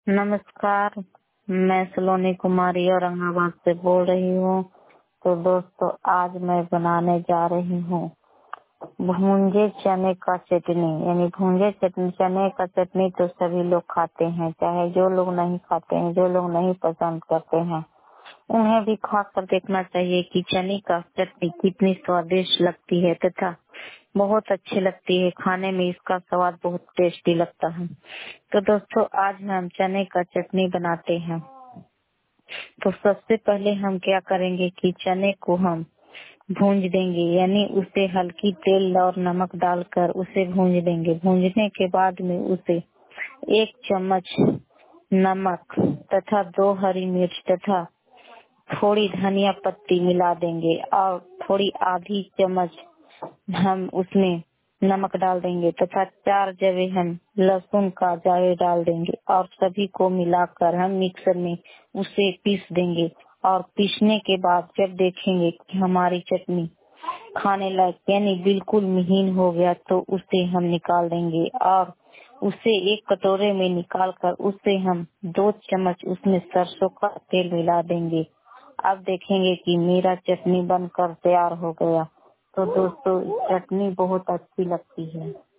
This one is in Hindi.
नमस्कार। मैं सलोनी कुमारी औरंगाबाद से बोल रही हूँ। तो दोस्तों, आज मैं बनाने जा रही हूँ भूंजे चने का चटनी। यानी भूंजे चने का चटनी तो सभी लोग खाते हैं, चाहे जो लोग नहीं खाते हैं, जो लोग नहीं पसंद करते हैं, उन्हें भी खा कर देखना चाहिए कि चने का चटनी कितनी स्वादिष्ट लगती है तथा बहुत अच्छी लगती है। खाने में इसका स्वाद बहुत टेस्टी लगता है। तो दोस्तों, आज हम चने का चटनी बनाते हैं। तो सबसे पहले हम क्या करेंगे कि चने को हम भूंज देंगे, यानी उसे हल्की तेल और नमक डालकर उसे भूंज देंगे। भूंजने के बाद में उसे 1 चम्मच नमक तथा 2 हरी मिर्च तथा थोड़ी धनिया पत्ती मिला देंगे और थोड़ी आधी चम्मच हम उसमें नमक डाल देंगे तथा 4 जवे हम लहसुन का जावे डाल देंगे और सभी को मिलाकर हम मिक्सर में उसे पीस देंगे। और पीसने के बाद जब देखेंगे कि हमारी चटनी खाने लायक यानी बिल्कुल महीन हो गया तो उसे हम निकाल देंगे और उसे एक कटोरे में निकाल कर उसे हम 2 चम्मच उसमें सरसों का तेल मिला देंगे। अब देखेंगे कि मेरा चटनी बनकर तैयार हो गया। तो दोस्तों, चटनी बहुत अच्छी लगती है।